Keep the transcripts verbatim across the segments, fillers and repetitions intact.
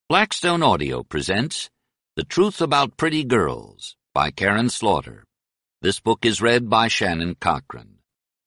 Blackstone Audio presents The Truth About Pretty Girls by Karen Slaughter. This book is read by Shannon Cochran.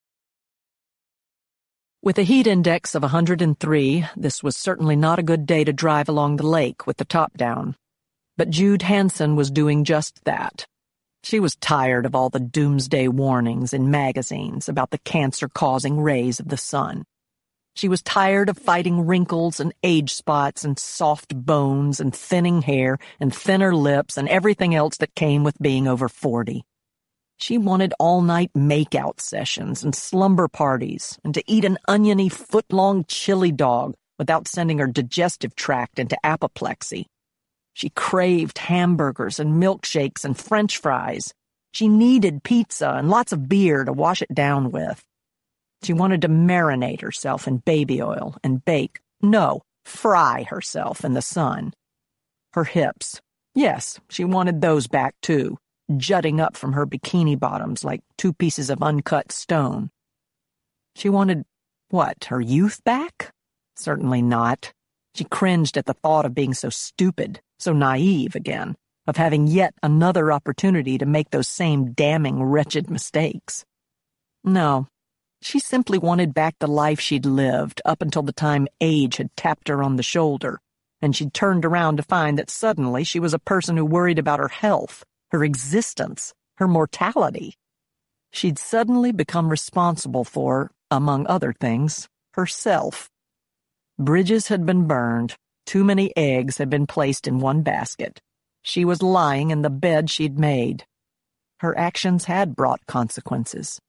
With a heat index of one hundred three, this was certainly not a good day to drive along the lake with the top down. But Jude Hansen was doing just that. She was tired of all the doomsday warnings in magazines about the cancer-causing rays of the sun. She was tired of fighting wrinkles and age spots and soft bones and thinning hair and thinner lips and everything else that came with being over forty. She wanted all-night make-out sessions and slumber parties and to eat an oniony foot-long chili dog without sending her digestive tract into apoplexy. She craved hamburgers and milkshakes and French fries. She needed pizza and lots of beer to wash it down with. She wanted to marinate herself in baby oil and bake, no, fry herself in the sun. Her hips, yes, she wanted those back too, jutting up from her bikini bottoms like two pieces of uncut stone. She wanted, what, her youth back? Certainly not. She cringed at the thought of being so stupid, so naive again, of having yet another opportunity to make those same damning wretched mistakes. No. She simply wanted back the life she'd lived up until the time age had tapped her on the shoulder, and she'd turned around to find that suddenly she was a person who worried about her health, her existence, her mortality. She'd suddenly become responsible for, among other things, herself. Bridges had been burned. Too many eggs had been placed in one basket. She was lying in the bed she'd made. Her actions had brought consequences.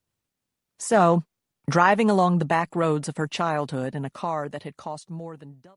So, driving along the back roads of her childhood in a car that had cost more than double